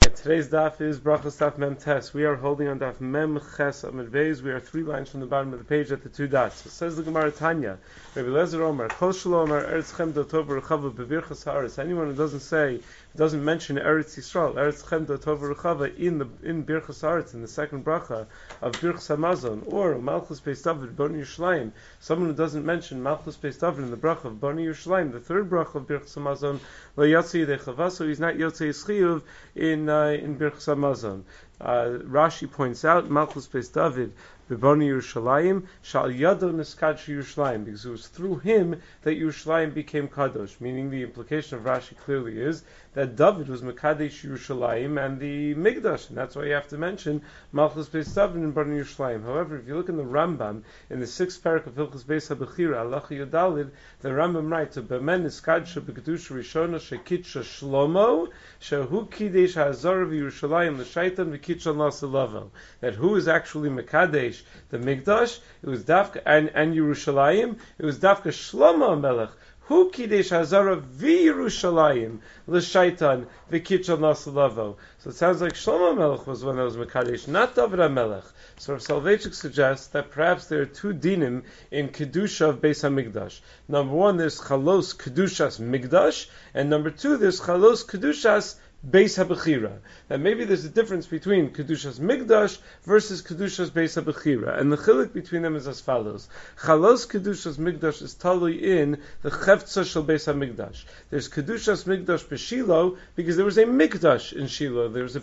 Alright, today's daf is Brachos Daf Mem Tes. We are holding on daf Mem Ches Amud Beis. We are 3 lines from the bottom of the page at the 2 dots. It says the Gemara Tanya, Rabbi Lezer Omer, Kol Shalom Eretz Chem Dotov Rechava Bebirchas Haaretz. Anyone who doesn't mention Eretz Yisrael, Eretz Chem Dotov Rechava in Birchas Haaretz, in the second bracha of Birchas Hamazon, or Malchus Beis David Boni Yerushalayim, someone who doesn't mention Malchus Beis David in the bracha of Boni Yerushalayim, the third bracha of Birchas Hamazon, Lo Yatsi Yidei Chava, so he's not Yotzei Yischiyuv in Birchas Hamazon. Rashi points out Malchus Beis David B'Boni Yerushalayim Shal Yado Niskad Yerushalayim, because it was through him that Yerushalayim became Kadosh. Meaning the implication of Rashi clearly is that David was Mekadesh Yerushalayim and the Migdash, and that's why you have to mention Malchus Beis David and Boni Yerushalayim. However, if you look in the Rambam in the 6th parak of Hilchos Beis HaBechira Halacha Yudalid, the Rambam writes, "B'men Niskad Shebekadusha Rishona Shekitcha Shlomo Shehu Kidesh Hazar Yerushalayim L'Shaitan V'Kitcha Nasalavo." That who is actually Mekadesh the Migdash? It was Dafka and Yerushalayim. It was Dafka Shlomo Melech. Hu Kidesh Hazara v'Yerushalayim l'Shaitan v'Kitchal Nasalavo. So it sounds like Shlomo Melech was one that was Mekadesh, not David HaMelech. So Rav Soloveitchik suggests that perhaps there are two dinim in Kedusha of Beis HaMikdash. Number one, there's Chalos Kedushas Migdash, and number two, there's Chalos Kedushas Beis HaBechira. That maybe there's a difference between Kedushas Migdash versus Kedushas Beis HaBechira. And the chilik between them is as follows. Chalos Kedushas Migdash is totally in the Chefza Shel Beis HaMikdash. There's Kedushas Migdash B'Shilo because there was a Migdash in Shiloh. There was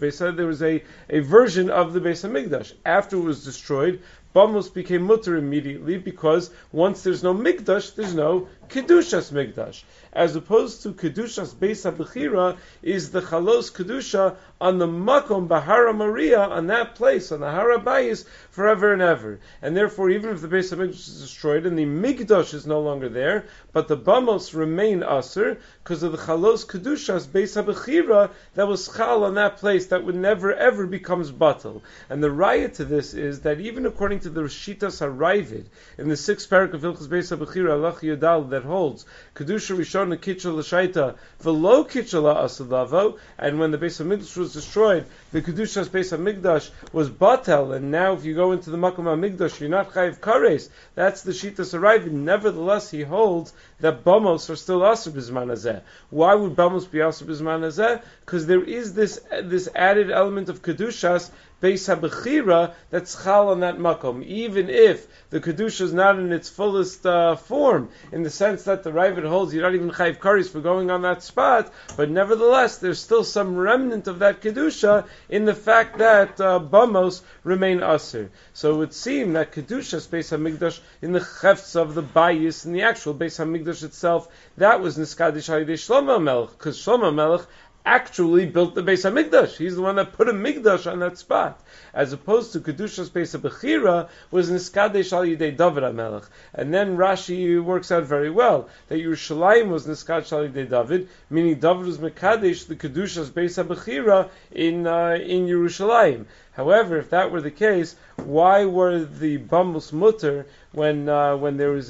a version of the Beis HaMikdash. After it was destroyed, Bamos became mutter immediately because once there's no Migdash, there's no Kedushas Migdash. As opposed to Kedushas Beis HaBechira is the Chalos Kedusha on the Makom Bahara Maria, on that place, on the Hara Bayis, forever and ever. And therefore, even if the Beis HaMikdash is destroyed and the Migdash is no longer there, but the Bamos remain Aser, because of the Chalos Kedushas Beis HaBechira that was Chal on that place that would never ever becomes Batal. And the raya to this is that even according to the Rishitas HaRaivid, in the 6th parak of Hilchos Beis HaBechira Halacha Yudal, that holds Kedusha Rishon Kitchel L'Shaita V'lo Kitchel La'asalavo, and when the Beis HaMikdash was destroyed, the Kedushas Beis HaMikdash was Batel, and now if you go into the Makom HaMikdash, you're not Chayiv Kares. That's the Shitas HaRaivid. Nevertheless, he holds that Bamos are still Asr B'Zman Hazeh. Why would Bamos be Asr B'Zman Hazeh? Because there is this added element of Kedushas Beis HaBechira that's Chal on that Makom, even if the Kedusha is not in its fullest form, in the sense that the Ravid holds you're not even Chayiv Karis for going on that spot, but nevertheless there's still some remnant of that Kedusha in the fact that Bamos remain Asr. So it would seem that Kedusha Beis HaMikdash in the Chefts of the Bayis, in the actual Beis HaMikdash itself, that was Niskadish Halidei Shlomo Melech, because Shlomo Melech actually built the Beis HaMikdash. He's the one that put a Mikdash on that spot. As opposed to Kedushas Beis HaBechira was Niskadesh Al Yidei David HaMelech. And then Rashi works out very well that Yerushalayim was Niskadesh Al Yidei David, meaning David was Mekadesh the Kedushas Beis HaBechira in Yerushalayim. However, if that were the case, why were the Bamos Mutter when there was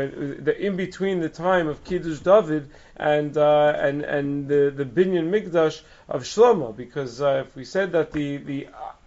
in between the time of Kiddush David and the Binyan Mikdash of Shlomo? Because if we said that the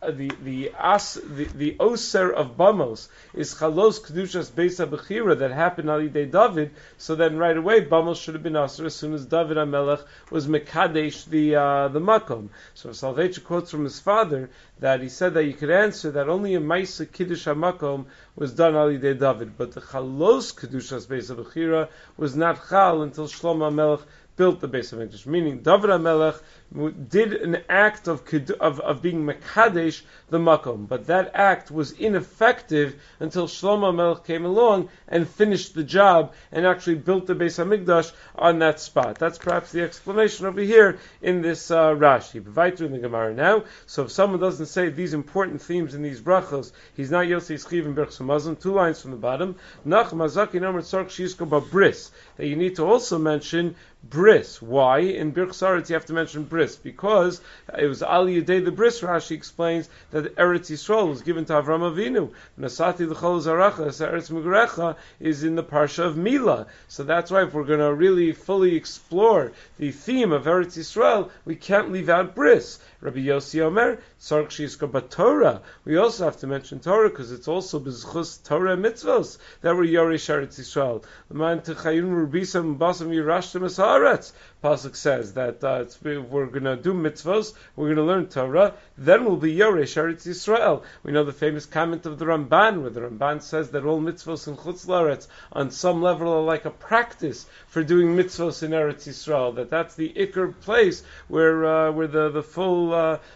Oser of Bamos is Chalos Kedushas Beis HaBechira that happened on Yidei David, so then right away Bamos should have been Oser as soon as David HaMelech was Mekadesh the Makom. So Soloveitchik quotes from his father that he said that you could answer that only a Maisa Kiddush HaMakom was done on Yidei David, but the Chalos Kedushas Beis HaBechira was not Chal until Shlomo HaMelech built the Beis HaMikdash, meaning David HaMelech did an act of being Mekadesh the Makom, but that act was ineffective until Shlomo HaMelech came along and finished the job and actually built the Beis HaMikdash on that spot. That's perhaps the explanation over here in this Rashi. B'vayter in the Gemara now. So if someone doesn't say these important themes in these brachos, he's not Yosei Schiv in Birchas Hamazon. 2 lines from the bottom. Nach Mazaki Nomer Tzarch Shishko Babris. That you need to also mention bris. Why? In Birchas Haaretz you have to mention bris, because it was Al Yedei the bris. Rashi explains that Eretz Yisrael was given to Avram Avinu. Nasati l'chol zaracha, Eretz Migrecha is in the parsha of Mila. So that's why if we're going to really fully explore the theme of Eretz Yisrael, we can't leave out bris. Rabbi Yossi Omer, Tzarich Sheyizkar B'Torah. We also have to mention Torah because it's also b'zchus Torah mitzvos that were Yoresh Eretz Yisrael. Man techayun rubisam basam yirashtem es haaretz. Pasuk says that we're going to do mitzvos, we're going to learn Torah, then we'll be Yoresh Eretz Yisrael. We know the famous comment of the Ramban, where the Ramban says that all mitzvos in Chutz La'aretz, on some level, are like a practice for doing mitzvos in Eretz Yisrael. That's the ikar place where the full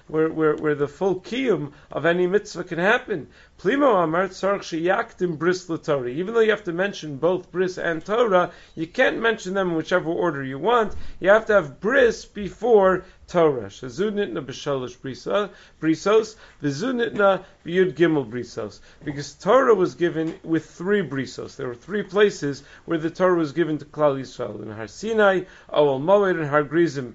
kiyum of any mitzvah can happen. Plimo Amar Tzarich Sheyakdim Bris LaTorah. Even though you have to mention both Bris and Torah, you can't mention them in whichever order you want. You have to have Bris before Torah. Shezud nitna b'shalosh brisos, v'zud nitna b'yud gimel brisos. Because Torah was given with 3 brisos. There were 3 places where the Torah was given to Klal Yisrael. In Har Sinai, Oel Moed, and Har Grizim.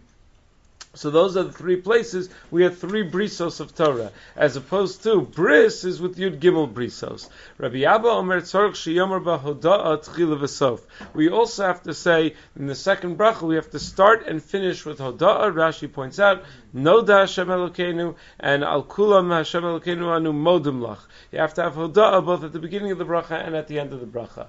So those are the 3 places we had 3 brisos of Torah, as opposed to bris is with Yud Gimel brisos. Rabbi Abba Omer Tzarich Sheyomer B'Hoda'a Tchila V'Sof. We also have to say in the second bracha we have to start and finish with Hoda'a. Rashi points out Noda Hashem Elokeinu and Al Kulam Hashem Elokeinu Anu Modim Lach. You have to have Hoda'a both at the beginning of the bracha and at the end of the bracha.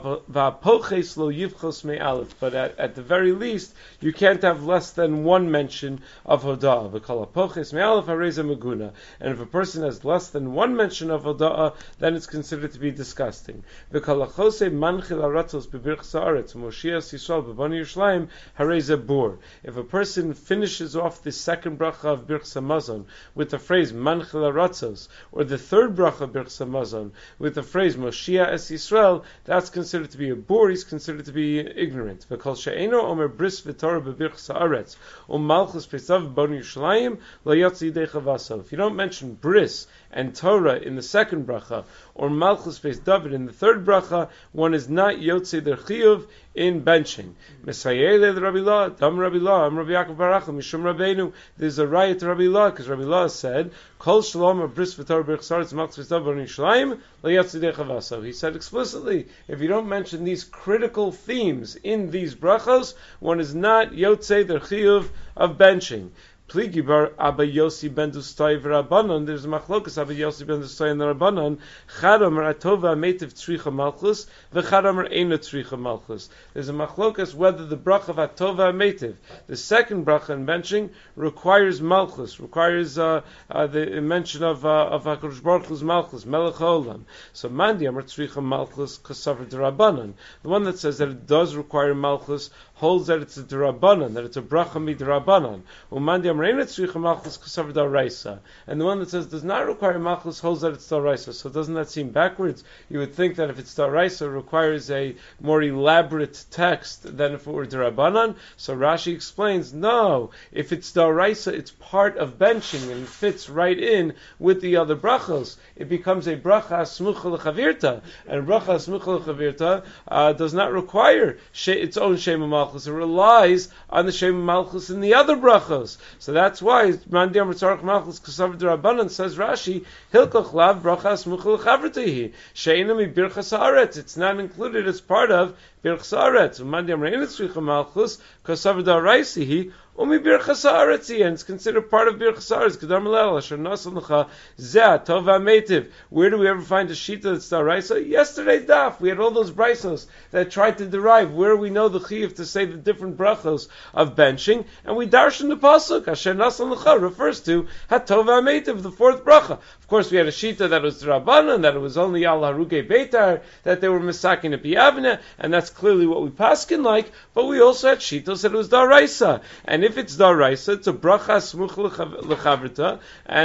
V'apoches lo yivchos me'alef. But at the very least, you can't have less than one mention of Hoda'ah. V'kol apoches me'alef hareza meguna. And if a person has less than one mention of Hoda'ah, then it's considered to be disgusting. V'kol achose manchil aratzos b'birchas haaretz Moshiach Yisrael b'bani Yerushalayim hareza bor. If a person finishes off the second bracha of Birchas Hamazon with the phrase manchil aratzos, or the third bracha of Birchas Hamazon with the phrase Moshiach es Yisrael, that's considered to be a bor. He's considered to be ignorant. V'kol she'eno omer bris v'torah b'birchas haaretz malchus pesav b'bani Yerushalayim lo yotzi yidei chavaso. If you don't mention bris and Torah in the second bracha, or Malchus Beis David in the third bracha, one is not Yotzei der Chiyuv in benching. Mesayele the Rabbi La, Dam Rabbi La, Am Rabbi Yaakov Barachel, Mishum Rabbeinu. There's a riot to Rabbi La, because Rabbi La said, Kol Shalom or Bris V'Torah B'Chas Haaretz Malchus Beis David B'Bani Yerushalayim lo Yotzei yidei chavaso. He said explicitly, if you don't mention these critical themes in these brachos, one is not Yotzei der Chiyuv of benching. Pligi bar Abba Yossi ben Dustay v'Rabbanan. There's a machlokas Abba Yossi ben Dustay and the Rabbanan. Chadamer atova meitiv tzricha malchus v'chadamer eina tzricha malchus. There's a machlokas whether the bracha of atova meitiv, the second bracha in benching, requires malchus, requires the mention of Hakadosh Baruch Hu's malchus, melech haolam. So mandi amar tzricha malchus kasaver d'Rabbanan. The one that says that it does require malchus holds that it's a d'Rabbanan, that it's a bracha mi'D'Rabbanan. Umandi amreina tzricha malchus kasav d'Oraisa. And the one that says does not require malchus holds that it's d'Oraisa. So doesn't that seem backwards? You would think that if it's d'Oraisa, it requires a more elaborate text than if it were d'Rabbanan. So Rashi explains, no, if it's d'Oraisa, it's part of benching and it fits right in with the other brachos. It becomes a bracha smucha l'chavirta, and bracha smucha l'chavirta does not require its own shema malchus. It relies on the Shem Malchus in the other brachos. So that's why Mandi Amar Tzarich Malchus Kasav D'Rabbanan says Rashi Hilkoch Lav Brachas Muchel Chavratihi Sheina Mi Birchas Haaretz. It's not included as part of Birchas Haaretz. Mandi Amar Ein Tzricha Malchus Kasav D'Oraisihi Umi Birchas Haaretz, and it's considered part of Birchas Haaretz. Kedar Malel Asher Nasan Lecha Zeh Tov HaMeitiv. Where do we ever find a shita that's d'Oraisa? Yesterday's daf we had all those brisos that tried to derive where we know the chiyuv to say the different brachos of benching, and we darshan the pasuk Asher Nasan Lecha refers to HaTov HaMeitiv, the fourth bracha. Of course, we had a shita that was d'Rabbanan, that it was only al haruge beitar, that they were misakin a piyavne, and that's clearly what we paskin like. But we also had shitos that it was d'Oraisa, and if it's d'Oraisa, it's a bracha smuch l'chavrita,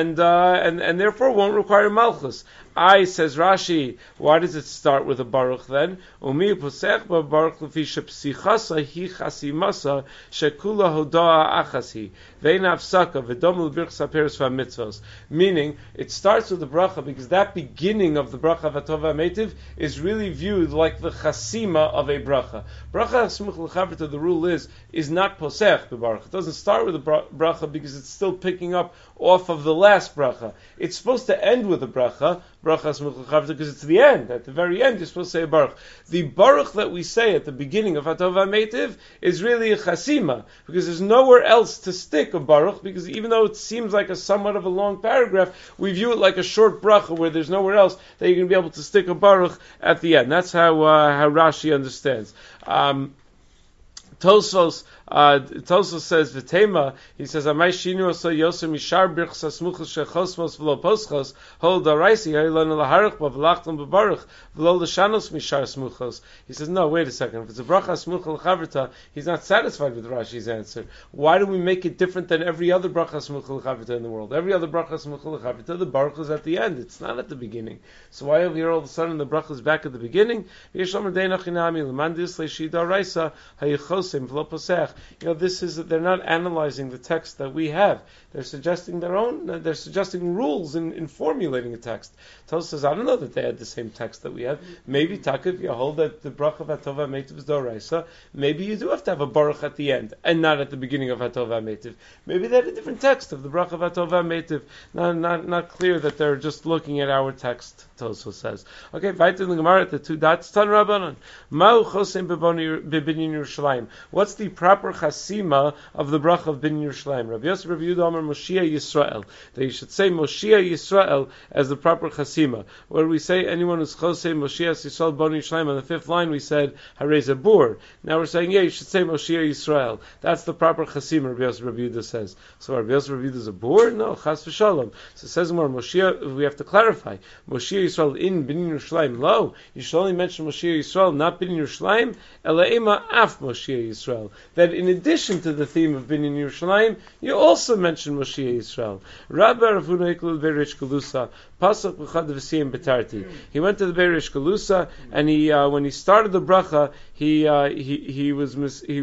and therefore won't require malchus. Says Rashi, why does it start with a baruch then? Umi posech ba baruch lefi shepsichasa hi chasimasa shekula hodaa achasi vein afsaka v'dom l'birchas haperes v'mitzvos. Meaning, it starts with the bracha because that beginning of the bracha of Atov HaMeitiv is really viewed like the chasima of a bracha. Bracha smuch l'chavrita, the rule is not posech the baruch. It doesn't start with the bracha because it's still picking up off of the last bracha. It's supposed to end with a bracha, bracha smuch l'chavta, because it's the end. At the very end, you're supposed to say a baruch. The baruch that we say at the beginning of Hatov HaMeitiv is really a chasima, because there's nowhere else to stick a baruch, because even though it seems like a somewhat of a long paragraph, we view it like a short bracha where there's nowhere else that you're going to be able to stick a baruch at the end. That's how Rashi understands. Tosfos says v'tema. He says Amay shinu oso yosem mishar birchas smuchos shechosmos v'lo poschos hol daraisi haylan laharich b'v'lachtam b'baruch v'lo l'shanos mishar smuchos. He says no, wait a second. If it's a bracha smuch l'chavrita, he's not satisfied with Rashi's answer. Why do we make it different than every other bracha smuch l'chavrita in the world? Every other bracha smuch l'chavrita, the baruch is at the end. It's not at the beginning. So why over here all of a sudden the bracha is back at the beginning? This is that they're not analyzing the text that we have. They're suggesting their own. They're suggesting rules in formulating a text. Tos says, I don't know that they had the same text that we have. Maybe Takiv, you hold that the bracha of Hatov HaMeitiv is Doraisa. Maybe you do have to have a baruch at the end and not at the beginning of Hatov HaMeitiv. Maybe they had a different text of the bracha of Hatov HaMeitiv. Not clear that they're just looking at our text. Toso says. Okay, weiter in the Gemara at the two dots. Tan Rabbanan. Ma'u chosim b'binyan Yerushalayim. What's the proper chasima of the bracha of Binyan Yerushalayim? Rabbi Yosef, Rabbi Yehuda Amar Moshiach Yisrael. That you should say Moshiach Yisrael as the proper chasima. Where we say anyone who's chosei Moshiach Yisrael B'nai Yerushalayim, on the fifth line we said Harei Zabur. Now we're saying you should say Moshiach Yisrael. That's the proper chasima. Rabbi Yosef, Rabbi Yehuda says. So Rabbi Yosef, Rabbi Yehuda is a bur? No, chas v'shalom. So it says more Moshiach. We have to clarify Moshiach Yisrael in Binyan Yerushalayim. Lo, you should only mention Moshiach Yisrael, not Binyan Yerushalayim. Elaima af Moshiach Yisrael. That in addition to the theme of Binyan Yerushalayim, you also mention Moshiach Yisrael. Rabbi Ravuna Iklul Beirish Galusa. Pasuk b'chad v'siyim betarti. He went to the Beirish Galusa, and he when he started the bracha, he was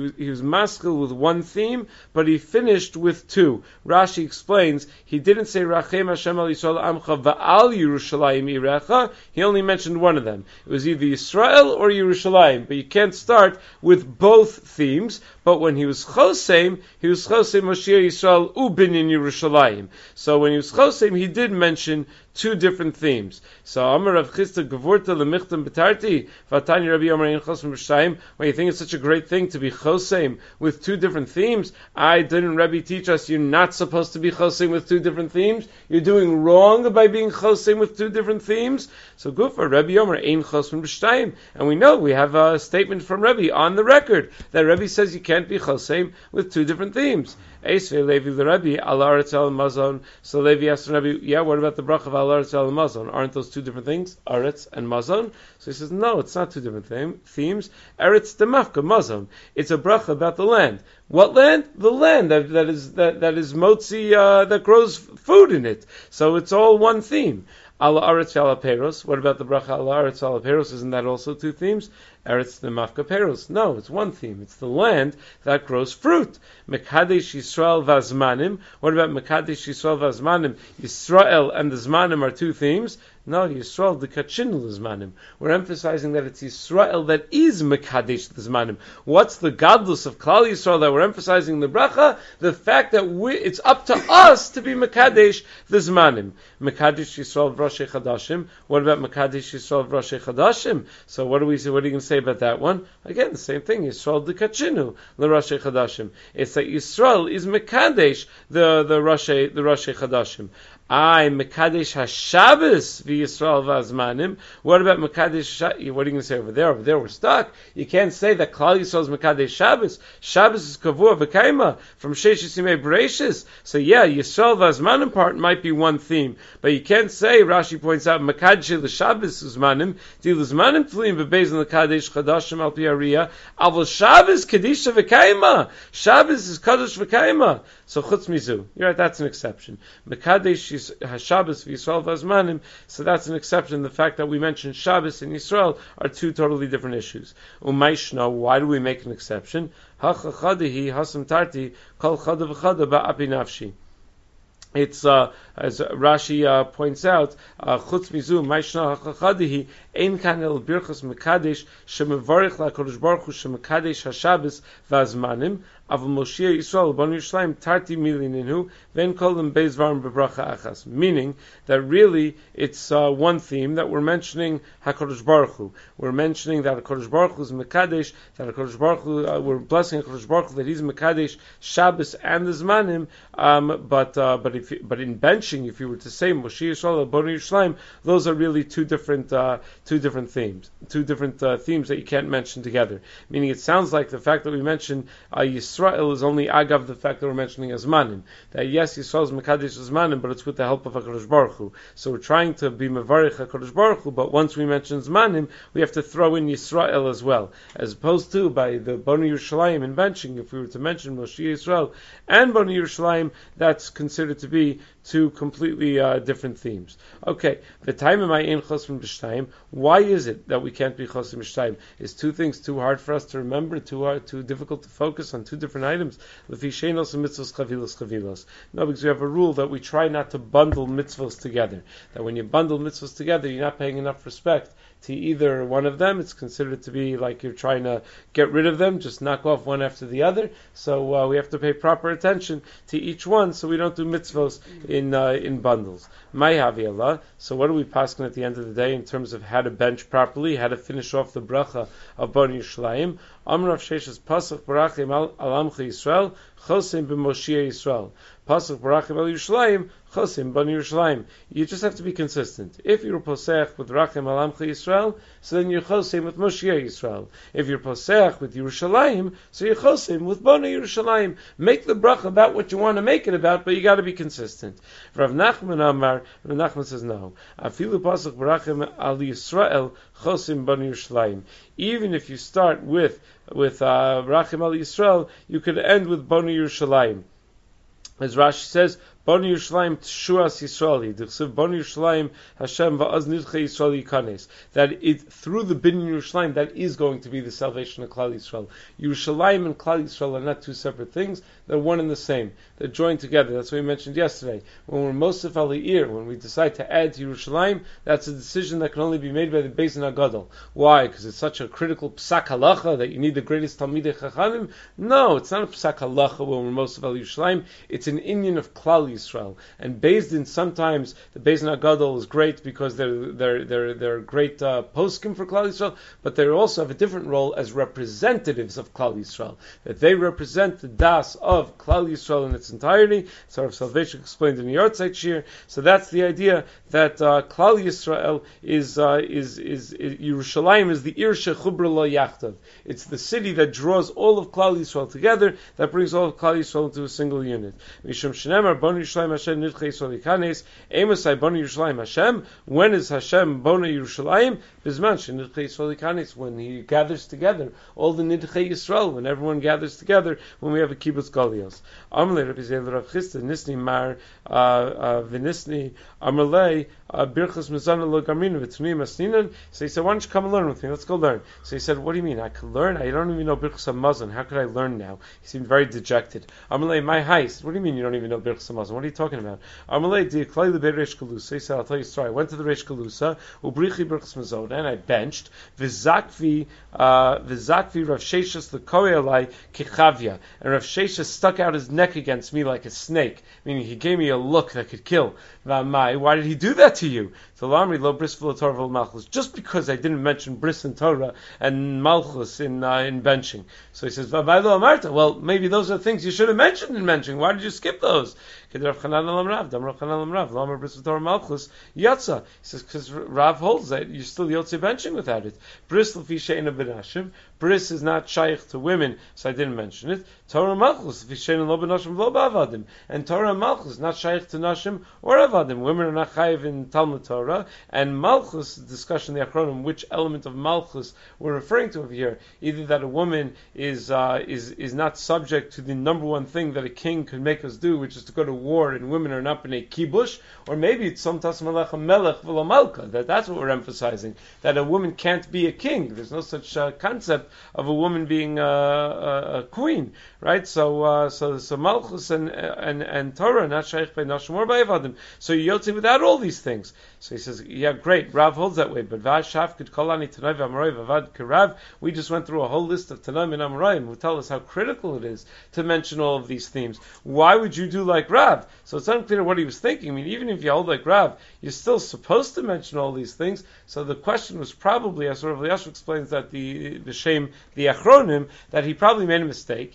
maskil with one theme, but he finished with two. Rashi explains he didn't say Rachem Hashem al Yisrael Amcha va'al Yerushalayim Irecha. He only mentioned one of them. It was either Yisrael or Yerushalayim, but you can't start with both themes. But when he was Choseim Moshiach Yisrael Ubinyan Yerushalayim. So when he was Choseim, he did mention two different themes. So Amar Rav Chisda Gevurta Lemichtam Betarti Vatani Rabbi Amar Ein Chosem B'Shayim. When you think it's such a great thing to be Choseim with two different themes, didn't Rabbi teach us you're not supposed to be Choseim with two different themes? You're doing wrong by being Choseim with two different themes. So Gufa Rabbi Amar Ein Chosem B'Shayim, and we know we have a statement from Rabbi on the record that Rabbi says you can't be Choseim with two different themes. Eisvei Levi l'Rebbe al Aretz al Mazon. So Levi asked Rabbi, what about the bracha of al Aretz al Mazon? Aren't those two different things? Aretz and Mazon. So he says, no, it's not two different themes. Eretz demafka Mazon. It's a bracha about the land. What land? The land that is motzi that grows food in it. So it's all one theme. Ala Aretz Ala Peros. What about the bracha Ala Aretz Ala Peros? Isn't that also two themes? Eretz Nemafka Peros. No, it's one theme. It's the land that grows fruit. Mekadesh Yisrael Vazmanim. What about Mekadesh Yisrael Vazmanim? Yisrael and the Zmanim are two themes. No, Yisrael the Kachinul Zmanim. We're emphasizing that it's Yisrael that is Mekadesh the Zmanim. What's the godless of Klal Yisrael that we're emphasizing in the bracha? The fact that it's up to us to be Mekadesh the Zmanim. Mekadesh Yisrael V'Roshei Chadashim. What about Mekadesh Yisrael V'Roshei Chadashim? So what are you going to say about that one? Again, the same thing. Yisrael the Kachinu L'Roshei Chadashim. It's that Yisrael is Mekadesh the Roshei Chadashim. Mekadesh HaShabbos v'Yisrael v'Azmanim. What about Mekadesh? What are you going to say over there? Over there we're stuck. You can't say that Klal Yisrael is Mekadesh Shabbos. Shabbos is Kavua v'Kaima from Sheshes Yimei Bereishis. So yeah, Yisrael v'Azmanim part might be one theme, but you can't say, Rashi points out, Mekadesh l'Shabbos Uzmanim, Di l'Zmanim Tlim v'Beis l'Kadesh Chadashim al Pi Ariyah, Avol Shabbos Kedisha v'Kaima. Shabbos is Kadosh v'Kaima. So Chutz Mizu. You're right, that's an exception. Mekadesh HaShabbos v'Yisrael v'Azmanim, so that's an exception. The fact that we mentioned Shabbos and Yisrael are two totally different issues. Umayshna, why do we make an exception? Hachachadihi hasam tarti kol chada v'chada ba'api nafshi. It's as Rashi points out, chutz mizu ma'ishna hachachadihi ein kan el birchas mekadesh shemevarich laKadosh Baruch Hu shemekadesh hashabbos v'azmanim Avol Moshe Yisrael Banu Yerushalayim Tarti Milininu Ven Kolim Beis Varim Bebracha Achas. Meaning that really it's one theme that we're mentioning HaKadosh Baruch Hu. We're mentioning that HaKadosh Baruch Hu is Mekadesh, that HaKadosh Baruch Hu, we're blessing HaKadosh Baruch Hu that He's Mekadesh Shabbos and the Zmanim. But in benching, if you were to say Moshe Yisrael Banu Yerushalayim, those are really two different themes, themes that you can't mention together. Meaning, it sounds like the fact that we mention Yisrael is only agav the fact that we're mentioning Azmanim. That yes, Yisrael is Mekadesh Azmanim, but it's with the help of HaKadosh Baruch Hu. So we're trying to be Mevarich HaKadosh Baruch Hu, but once we mention Zmanim, we have to throw in Yisrael as well. As opposed to by the Banu Yerushalayim in benching, if we were to mention Moshe Yisrael and Banu Yerushalayim, that's considered to be two completely different themes. Okay, why is it that we can't be chosim b'shtayim? Is two things too hard for us to remember, too difficult to focus on two different items? No, because we have a rule that we try not to bundle mitzvos together. That when you bundle mitzvos together, you're not paying enough respect to either one of them. It's considered to be like you're trying to get rid of them, just knock off one after the other. So we have to pay proper attention to each one, so we don't do mitzvos in bundles. Allah. So what do we paskin at the end of the day in terms of how to bench properly, how to finish off the bracha of Banu Yerushalayim? Amr Rav Sheshes Pasuk Barachim Al Amcha Yisrael Chosim b'Moshiach Yisrael. Pasuk Barachim Al Yerushalayim Chosim Banu Yerushalayim. You just have to be consistent. If you're posech with Rachim Al Amcha Yisrael, so then you're chosim with Moshiach Yisrael. If you're posech with Yerushalayim, so you're chosim with Banu Yerushalayim. Make the bracha about what you want to make it about, but you got to be consistent. Rav Nachman Amar, Rav Nachman says no. Afilu Pasuk Barachim Al Yisrael Chosim Banu Yerushalayim. Even if you start with Rachim Al Yisrael, you could end with Banu Yerushalayim. As Rashi says, Banu Yerushalayim Tshuas Yisraeli. D'chsev Banu Yerushalayim Hashem va'az nidchei Yisrael yikanes. That it through the Bin Yerushalayim that is going to be the salvation of Klal Yisrael. Yerushalayim and Klal Yisrael are not two separate things; they're one and the same. They're joined together. That's what we mentioned yesterday. When we're Mosef Aliyir, when we decide to add to Yerushalayim, that's a decision that can only be made by the Beis Din HaGadol. Why? Because it's such a critical psak halacha that you need the greatest Talmidei Chachamim? No, it's not a psak halacha when we're Mosef Al Yerushalayim. It's an inyan of Klal Yisrael. And Beis Din, sometimes the Beis Din HaGadol is great because they're great poskim for Klal Yisrael, but they also have a different role as representatives of Klal Yisrael. That they represent the das of Klal Yisrael in its entirety. So Rav Salvation explained in the Yortzeit Shir. So that's the idea that Klal Yisrael is Yerushalayim is the Ir Shechubra Lo Yachtav. It's the city that draws all of Klal Yisrael together, that brings all of Klal Yisrael into a single unit. Mishum Shneimar Banu Yerushalayim Hashem Nidchei Yisrael Yikanes. Emasai Banu Yerushalayim Hashem. When is Hashem Banu Yerushalayim? Bizman Shenidchei Yisrael Yikanes. When He gathers together all the Nidchei Yisrael. When everyone gathers together. When we have a kibbutz galios. Amalei Rabbi Zeil Rav Chisda Nisni Mar V'Nisni Amalei Birchas Mezana Lo Gamrina V'Tnei Masninan. So he said, why don't you come and learn with me? Let's go learn. So he said, what do you mean? I could learn? I don't even know Birchas HaMazon. How could I learn now? He seemed very dejected. Amalei, my heist. What do you mean you don't even know Birchas HaMazon? What are you talking about? Amalei Di'Klai L'Bei Reish Galusa. He said, I'll tell you a story. I went to the Reish Galusa, Ubrichi Birchas Mazon, and I benched V'Zakvi Rav Sheshas L'Koei Alai Kichavya. And Rav Shesha stuck out his neck against me like a snake, meaning he gave me a look that could kill. Why did he do that to you? Just because I didn't mention bris and Torah and malchus in benching. So he says, well, maybe those are things you should have mentioned in benching. Why did you skip those? He says, because Rav holds that you're still yotze benching without it. Bris is not shaykh to women, so I didn't mention it. Torah Malchus, and Torah Malchus not shaykh to nashim or avadim. Women are not chayiv in Talmud Torah, and Malchus, the discussion in the Achronim, which element of Malchus we're referring to over here. Either that a woman is not subject to the number one thing that a king could make us do, which is to go to war and women are not b'nei kibush, or maybe it's som tas melech melech v'lo malka. That's what we're emphasizing. That a woman can't be a king. There's no such concept of a woman being a queen, right? So malchus and Torah not shaykh by nashim or by avadim. So you're yotzi without all these things. So he says, yeah, great. Rav holds that way, but Vashaf could kolani Tanai v'Amorai v'Avad Karav. We just went through a whole list of Tanaim and Amoraim who tell us how critical it is to mention all of these themes. Why would you do like Rav? So it's unclear what he was thinking. I mean, even if you hold like Rav, you're still supposed to mention all these things. So the question was probably, as Rav Elyashiv explains that the Achronim, that he probably made a mistake.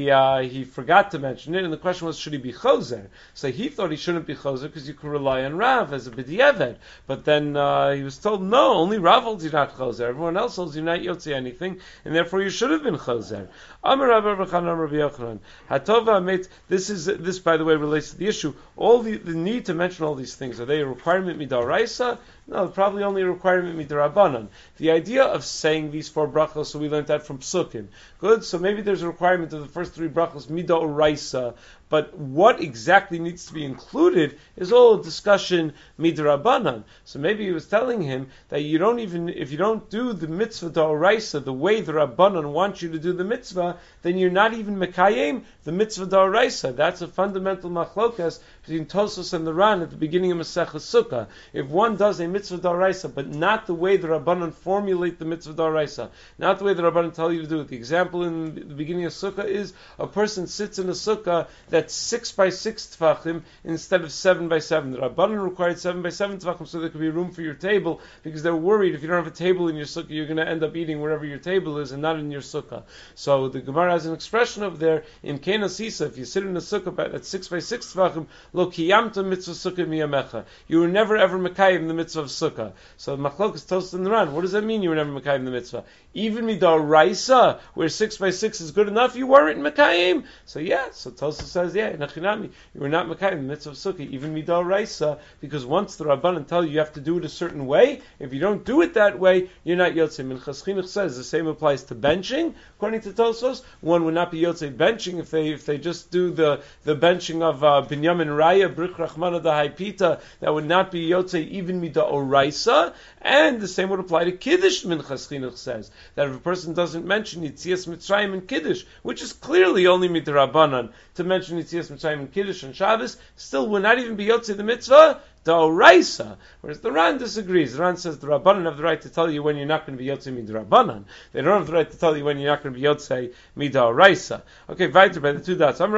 He forgot to mention it, and the question was, should he be chozer? So he thought he shouldn't be chozer because you could rely on Rav as a b'diavad. But then he was told, no, only Rav holds you not chozer. Everyone else holds you not yotzi anything, and therefore you should have been chozer. Amar Rabbi Chanan Rabbi Yochanan. Hatova mate. This, by the way, relates to the issue. All the need to mention all these things, are they a requirement midaraisa? No, probably only a requirement midarabanan. The idea of saying these 4 brachos, so we learned that from Psukim. Good, so maybe there's a requirement of the first 3 brachos midaraisa, but what exactly needs to be included is all a discussion midrabanan. So maybe he was telling him that you don't even, if you don't do the mitzvah da'oraisa the way the Rabbanan wants you to do the mitzvah, then you're not even mekayim the mitzvah da'oraisa. That's a fundamental machlokas between Tosos and the Ran at the beginning of Masechah Sukkah. If one does a mitzvah da'oraisa, but not the way the Rabbanan formulate the mitzvah da'oraisa, not the way the Rabbanan tell you to do it. The example in the beginning of Sukkah is a person sits in a Sukkah that's 6 by 6 tefachim instead of 7 by 7. The Rabbanan required 7 by 7 tefachim so there could be room for your table, because they're worried if you don't have a table in your sukkah, you're going to end up eating wherever your table is and not in your sukkah. So the Gemara has an expression over there, in Kena Sisa, if you sit in a sukkah at 6 by 6 tefachim, lo kiyamta mitzvah sukkah miyamecha. You were never ever mekayim the mitzvah of sukkah. So Machlok is toast in the Ran. What does that mean you were never mekayim the mitzvah? Even midaraisa, where 6 by 6 is good enough, you weren't mekayim. So yeah, so Tosa says, yeah, nachinami, you were not mekayim the mitzvah of sukkah, even midaraisa, because once the Rabbanan tell you have to do it a certain way, if you don't do it that way, you're not yotzei. Minchas Chinuch says the same applies to benching. According to Tosos, one would not be yotzei benching if they just do the benching of Binyamin Raya, Brich Rachmana da Haipita, that would not be yotzei even midaraisa. And the same would apply to Kiddush, Minchas Chinuch says, that if a person doesn't mention Yitzias Mitzrayim and Kiddush, which is clearly only midrabanan, to mention Yitzias Mitzrayim and Kiddush on Shabbos, still would not even be yotzei the mitzvah d'oraisa. Whereas the Ran disagrees. The Ran says the Rabbanan have the right to tell you when you're not going to be yotzei midrabanan. They don't have the right to tell you when you're not going to be yotzei mid'oraisa. Okay, weiter by the 2 dots. You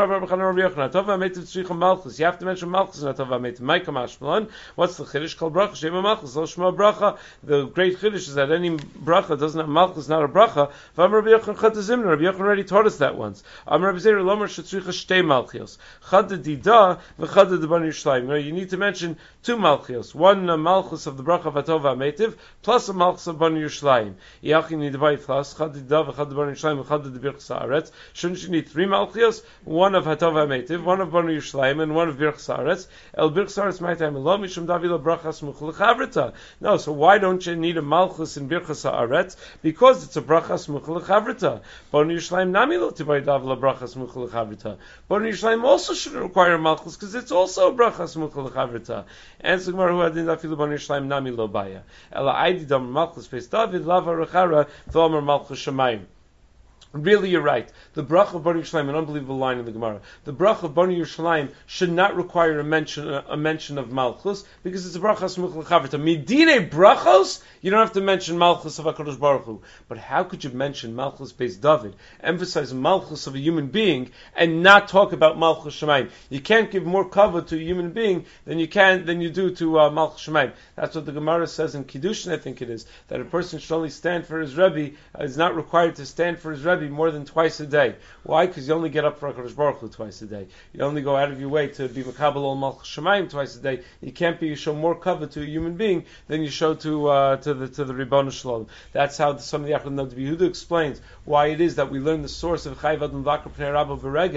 have to mention Malchus and Atova Meitiv. Maika Mashmalan. What's the Chiddush called bracha? Shema Malchus, lo Shema bracha. The great Chiddush is that any bracha doesn't have Malchus, not a bracha. Rabbi Yochanan already taught us that once. Rabbi Zeir Lomer shetzricha shtei Malchios. Chad dida v'chad de Bani Yerushalayim. You need to mention 2 Malchios. One Malchus of the bracha of Atova Meitiv, plus a Malchus of Bani Yerushalayim. Yachin nidvay plus chad dida v'chad de Bani Yerushalayim v'chad de Birchas Haaretz. Shouldn't you need 3 Malchios? One of Atova Meitiv, one of Bani Yerushalayim, and one of Birchas Haaretz. El Birchas Haaretz my time lo mishum davila brachas muchul chavrita. No, so why don't you need a Malchus in Birchas Haaretz? Because it's a brachas muchul chavrita. Bani Yerushalayim nami lo tibay davila brachas muchul chavrita. Bani Yerushalayim also shouldn't require a Malchus because it's also a brachas muchul chavrita. And so Gemara who had in dafilu Bani Yerushalayim nami lo baya. Ela aidi dam Malchus face David lava rechara v'omer Malchus Shemayim. Really, you're right. The bracha of Bani Yerushalayim, an unbelievable line in the Gemara. The bracha of Bani Yerushalayim should not require a mention of Malchus because it's a bracha smuch l'chavrita. Midine brachos, you don't have to mention Malchus of HaKadosh Baruch Hu. But how could you mention Malchus based David, emphasize Malchus of a human being, and not talk about Malchus Shemayim? You can't give more cover to a human being than you do to Malchus Shemayim. That's what the Gemara says in Kiddushin, I think it is, that a person should only stand for his Rebbe, is not required to stand for his Rebbe more than twice a day. Why? Because you only get up for HaKadosh Baruch Hu twice a day. You only go out of your way to be Makabal ol Malchus Shemayim twice a day. You can't be, you show more cover to a human being than you show to the Ribbon Shalom. That's how some of the Achron Yehuda explains why it is that we learn the source of Chayv Adam Vakar Pnei Rabba V'Regel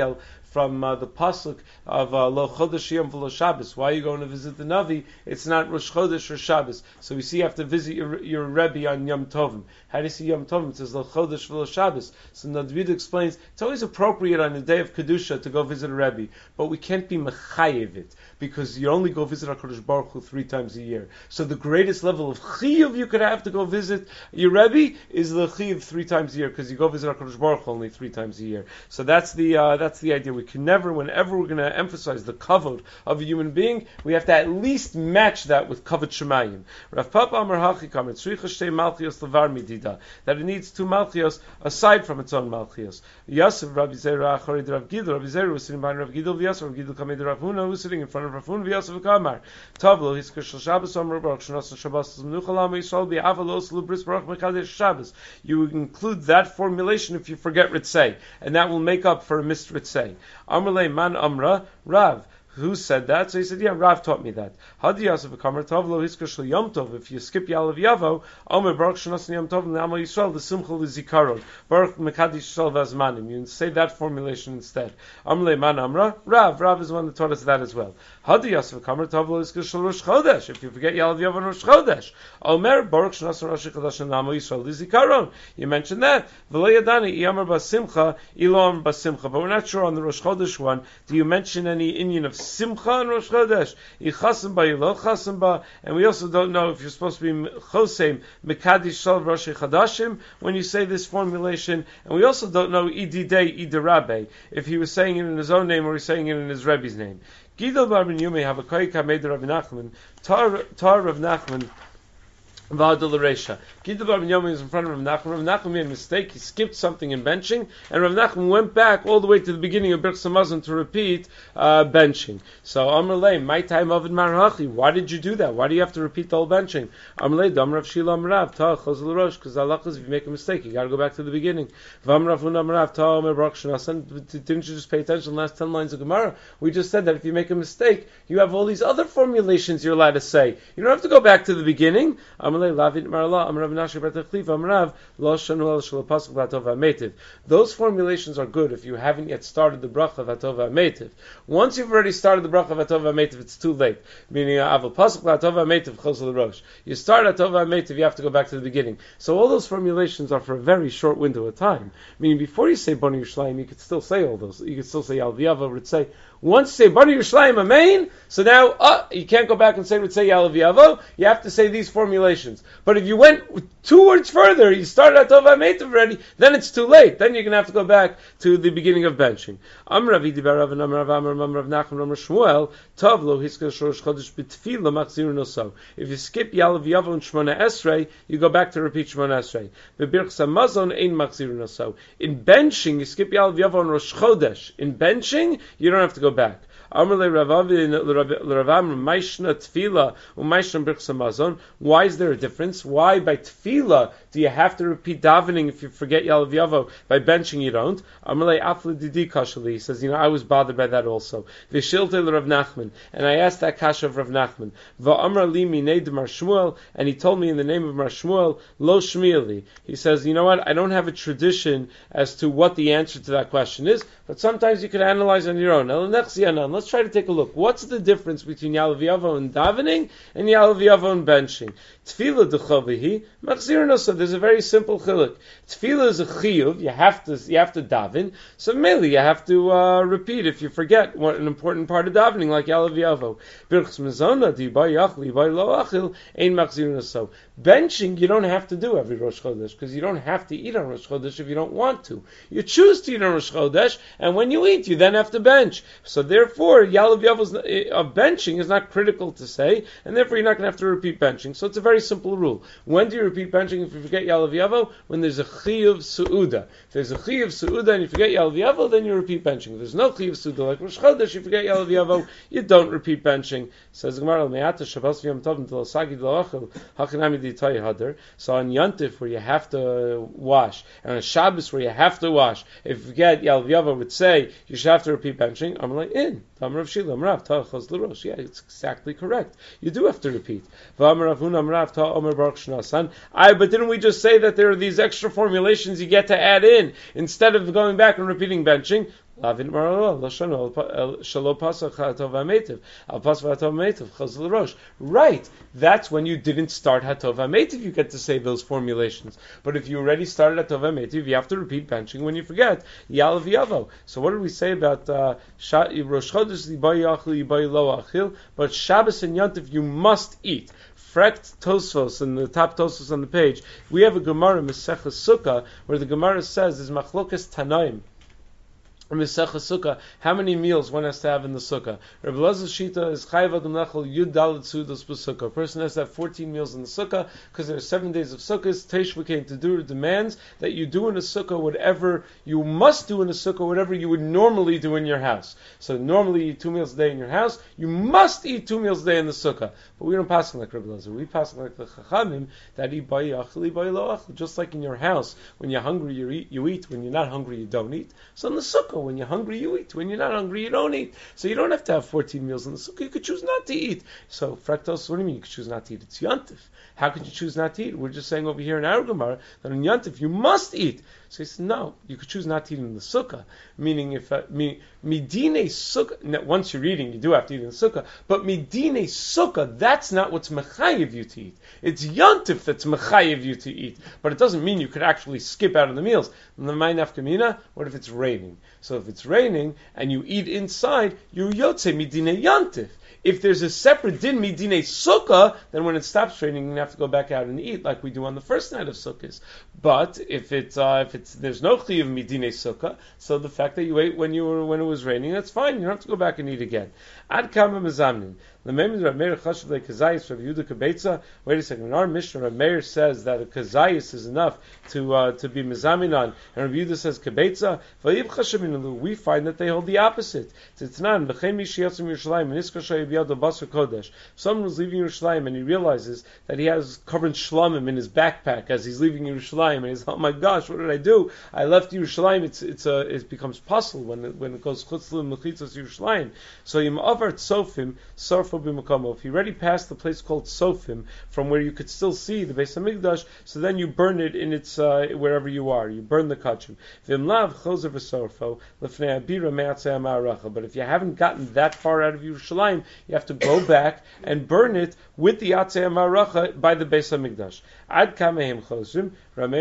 from the pasuk of Lo Chodesh Yom V'Lo Shabbos. Why are you going to visit the Navi? It's not Rosh Chodesh or Shabbos. So we see you have to visit your Rebbe on Yom Tovim. How do you see Yom Tovim? It says Lo Chodesh V'Lo Shabbos. So Nadvid explains it's always appropriate on the day of Kedusha to go visit a Rebbe, but we can't be mechayev it because you only go visit HaKadosh Baruch Hu 3 times a year. So the greatest level of chiyuv you could have to go visit your Rebbe is the chiyuv 3 times a year because you go visit HaKadosh Baruch Hu only 3 times a year. So that's the idea. We can never, whenever we're going to emphasize the kavod of a human being, we have to at least match that with kavod shemayim. Rav Papa Amar Hachikam Tzricha Shtei Malchios Levar Midida, that it needs 2 Malchios aside from its own Malchios. Yasef Rabbi Zera Achari Rav Gidel. Rabbi Zera was sitting behind Rav Gidel. V'Yasef Rav Gidel Kamei Rav Huna was sitting in front of Rav Huna. V'Yasef Kamar Tavlo Hiskar Shel Shabbos Amar Baruch Shnas Shabbos Menucha Lama Yisrael Bi'Avalos Lubris Baruch Mekadesh Shabbos. You include that formulation if you forget Ritzei, and that will make up for a missed Ritzei. Amrlei Man Amra Rav. Who said that? So he said, yeah, Rav taught me that. Hadi Yasef Kamar Tavlo Hiskar Shel Yom Tov. If you skip Yalav Yavo, Omer Baruch Shnas Yom Tov L'Amo Yisrael the Simcha L'Zikaron Baruch Mekadesh Yisrael V'Azmanim. You say that formulation instead. Amrlei Man Amra Rav is the one that taught us that as well. Hadi Yasef Kamar Tavlo Hiskar Shel Rosh Chodesh. If you forget Yalav Yavo and Rosh Chodesh, Omer Baruch Shnas Rosh Chodesh L'Amo Yisrael L'Zikaron. You mentioned that. V'lo Yadani Iyamar Basimcha Ilom Basimcha. But we're not sure on the Rosh Chodesh one. Do you mention any Inyan of Simcha and Rosh Chodesh? Yichasim ba Yilo Chasim ba. And we also don't know if you're supposed to be Chosem Mekadish Shal Rosh Chadashim when you say this formulation. And we also don't know Ididei Idirabe, if he was saying it in his own name or he's saying it in his Rebbe's name. Gidol bar ben Yumei have a koik hamed Rav Nachman. Tar Rav Nachman V'adol Reisha. Gidol bar ben Yumei is in front of Rav Nachman. Rav Nachman made a mistake. He skipped something in benching, and Rav Nachman went back all the way to the beginning of Birchas Hamazon to repeat benching. So Amar Lei, my time Ovid Marahachi. Why did you do that? Why do you have to repeat the whole benching? Amar Lei, Dam Rav Shila Amrav Ta Chazal Rosh. Because Allah is, if you make a mistake, you got to go back to the beginning. Vam Rav Huna Amrav Ta Omer Baruch Shnasan. Didn't you just pay attention to the last 10 lines of Gemara? We just said that if you make a mistake, you have all these other formulations you're allowed to say. You don't have to go back to the beginning. Amar Lei Lavit Marla Amrav Nasher Batachliv Amrav Lo Shanu El Shel Pasuk Vatov HaMeitiv. Those formulations are good if you haven't yet started the bracha Vatov HaMeitiv. Once you've already started the bracha Vatov HaMeitiv, it's too late. Meaning Aval Pasuk Vatov HaMeitiv Chosel Rosh. You start Vatov HaMeitiv, you have to go back to the beginning. So all those formulations are for a very short window of time. Meaning before you say Bani Yerushalayim, you could still say all those. You could still say Yalav Yavo, Ritzei. Once you say Bani Yerushalayim Amein, so now you can't go back and say Ritzei Yalav Yavo. You have to say these formulations. But if you went 2 words further, you started at Tov HaMeitiv already, then it's too late. Then you're going to have to go back to the beginning of benching. Amrav Idibarav and Amrav Amar Amrav Nachman Amar Shmuel Tov Lo Hiskar Shorosh Chodesh B'Tefila Machzir Noso. If you skip Yalav Yavo and Shmona Esrei, you go back to repeat Shmona Esrei. B'Birchas Hamazon Ein Machzir Noso. In benching, you skip Yalav Yavo and Rosh Chodesh. In benching, you don't have to go back. Why is there a difference? Why by tefillah do you have to repeat davening if you forget Yalav Yavo? By benching you don't. He says, I was bothered by that also. And I asked that kasha of Rav Nachman. And he told me in the name of Mar Shmuel, Lo Shmieli. He says, you know what? I don't have a tradition as to what the answer to that question is, but sometimes you can analyze on your own. Let's try to take a look. What's the difference between Yalav Yavo and davening and Yalav Yavo and benching? Tefillah dechovihi machzir nosa. There's a very simple chiluk. Tefillah is a chiyuv. You have to daven. So mainly you have to repeat if you forget what an important part of davening, like Yalav Yavo. Birchas mezona di ba yachli ba lo achil ein machzir nosa. Benching you don't have to do every Rosh Chodesh because you don't have to eat on Rosh Chodesh if you don't want to. You choose to eat on Rosh Chodesh, and when you eat, you then have to bench. So therefore, Yalav Yavo's benching is not critical to say, and therefore you're not going to have to repeat benching. So it's a very simple rule. When do you repeat benching if you forget Yalav Yavo? When there's a chiyuv su'uda. If there's a chiyuv su'uda and you forget Yalav Yavo, then you repeat benching. If there's no chiyuv su'uda like Rosh Chodesh, you forget Yalav Yavo, you don't repeat benching. Says Gemara, Me'ata Shabbos v'yom tov until Sagi d'lo'achil hachinami d'itay hadar. So on Yantif where you have to wash, and on Shabbos where you have to wash, if you forget Yalav Yavo would say you should have to repeat benching. I'm like in. Yeah, it's exactly correct. You do have to repeat. But didn't we just say that there are these extra formulations you get to add in instead of going back and repeating benching? Lavin Marallah, Lashon Shalo Pasach Hatov HaMeitiv, Al Pasach Hatov HaMeitiv, Chazal Rosh. Right, that's when you didn't start Hatov HaMeitiv, you get to say those formulations. But if you already started Hatov HaMeitiv, you have to repeat benching when you forget, Yalav Yavo. So what did we say about Rosh Chodesh, Yibai Yachil, Yibai Lo Achil, but Shabbos and Yontif you must eat. Frekt Tosfos, in the top Tosfos on the page, we have a Gemara, Mesechus Sukkah, where the Gemara says, is Machlokas Tanaim, Mesechus Sukkah, how many meals one has to have in the Sukkah. Rabbi Elazar's Shita is Chayav Adam Lechel Yud Dalet Sudos b'Sukkah. A person has to have 14 meals in the Sukkah, because there are 7 days of Sukkahs. Teish V'kein Tedur demands that you do in a Sukkah whatever, you must do in a Sukkah whatever you would normally do in your house. So normally you eat 2 meals a day in your house, you must eat 2 meals a day in the Sukkah. But we don't pass like Rabbi Elazar. We pass like the Chachamim, that Ibai Yachli, Ibai Lo Achli. Just like in your house, when you're hungry you eat, when you're not hungry you don't eat. So in the Sukkah, when you're hungry, you eat. When you're not hungry, you don't eat. So you don't have to have 14 meals in the sukkah. You could choose not to eat. So, Fraktos, what do you mean you could choose not to eat? It's Yontif. How could you choose not to eat? We're just saying over here in our Gemara that in Yontif you must eat. So he said, no, you could choose not to eat in the sukkah. Meaning, if midine sukkah, now, once you're eating, you do have to eat in the sukkah. But midine sukkah, that's not what's mechayev you to eat. It's Yontif that's mechayev you to eat. But it doesn't mean you could actually skip out on the meals. What if it's raining? So if it's raining and you eat inside, you yotze midine Yontif. If there's a separate din midine sukkah, then when it stops raining, you have to go back out and eat like we do on the first night of sukkahs. But if there's no chiyuv midine sukkah, so the fact that you ate when it was raining, that's fine. You don't have to go back and eat again. Ad kama mezamnin. Wait a second. In our Mishnah, Rav Meir says that a kazayis is enough to be mezamin on, and Rav Yehuda says kebetza. We find that they hold the opposite. Someone was leaving Yerushalayim and he realizes that he has covered shlamim in his backpack as he's leaving Yerushalayim, and he's, oh my gosh, what did I do? I left Yerushalayim. It becomes puzzle when it goes chutzlim mechitzos Yerushalayim. So yim avart sofim sarf. If you already passed the place called Sofim, from where you could still see the Beis Hamikdash, so then you burn it in its wherever you are. You burn the kachim. But if you haven't gotten that far out of Yerushalayim, you have to go back and burn it with the Atzei Ma'aracha by the Beis Hamikdash. Ad kamehem chosrim.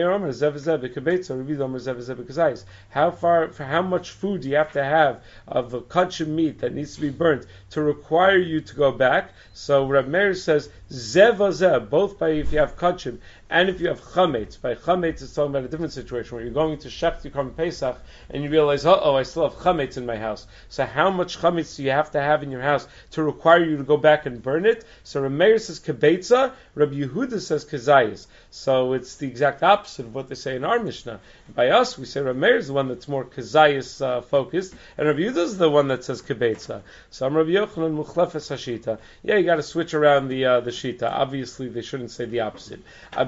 How far, for how much food do you have to have of a kachim meat that needs to be burnt to require you to go back? So Reb Meir says zeh, both by if you have kachim and if you have chametz. By chametz, it's talking about a different situation where you're going to Shech Yom Pesach and you realize, I still have chametz in my house. So how much chametz do you have to have in your house to require you to go back and burn it? So Reb Meir says kebetza, Reb Yehuda says kezayis. So it's the exact opposite of what they say in our Mishnah. By us, we say Reb Meir is the one that's more kezayis focused, and Reb Yehuda is the one that says kebetza. So I'm Reb Yochanan muchlefes hashita. Yeah, you got to switch around the shita. Obviously, they shouldn't say the opposite.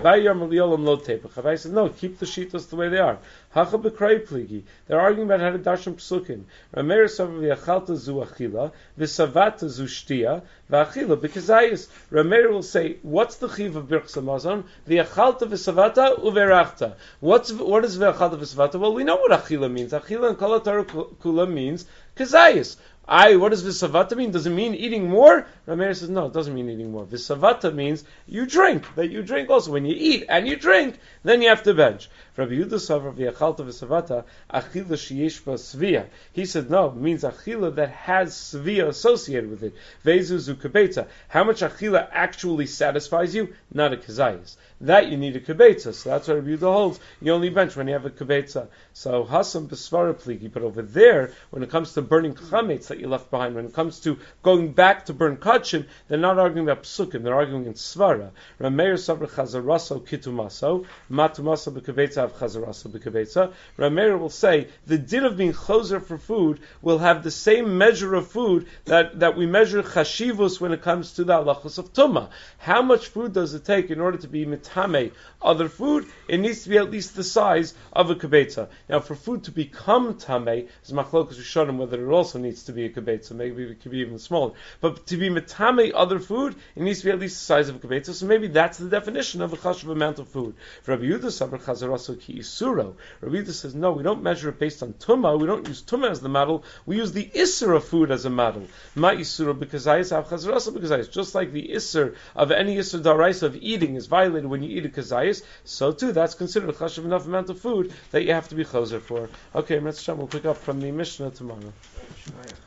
Abai says, no, keep the shitas the way they are. They're arguing about how to darshan psukim. Rameir savar v'achalta zu achila, v'savata zu shtia, v'achila b'kazayis. Rameir will say, what's the chiv of birchas hamazon? V'achalta v'savata uverachta. What is v'achalta v'savata? Well, we know what achila means. Achila in kol haTorah kula means kazayis. What does visavata mean? Does it mean eating more? Rameir says, no, it doesn't mean eating more. Visavata means you drink, that you drink also. When you eat and you drink, then you have to bench. Rabbi Yehuda Savar v'yachalta v'savata, achila sheyesh ba svia. He said, no, it means achila that has svia associated with it. Vezuzu kebetza. How much achila actually satisfies you? Not a kazayis. That you need a kebetza. So that's what Rabbi Yehuda holds. You only bench when you have a kebetza. So hasam b'svara pligi. But over there, when it comes to burning chametz that you left behind, when it comes to going back to burn kachim, they're not arguing about psukim, they're arguing in svara. Rameir sabr chazaraso kitumaso, matumaso b'kebetza of chazaraso b'kebetza. Rameir will say, the din of being chozer for food will have the same measure of food that we measure chashivus when it comes to the halachos of tumah. How much food does it take in order to be mitame other food? It needs to be at least the size of a kebetza. Now, for food to become tameh, is machlokas rishonim whether that it also needs to be a kibetza, so maybe it could be even smaller. But to be metame other food, it needs to be at least the size of a kibetza, so maybe that's the definition of a chashuv amount of food. For Rabbi Yehuda saber chazaraso ki isuro. Rabbi Yehuda says, no, we don't measure it based on tumah, we don't use tumah as the model, we use the isser of food as a model. Ma isuro because av chazaraso because just like the isser of any isser daraisa of eating is violated when you eat a kazayis, so too that's considered a chashuv enough amount of food that you have to be chazer for. Okay, we'll pick up from the Mishnah tomorrow.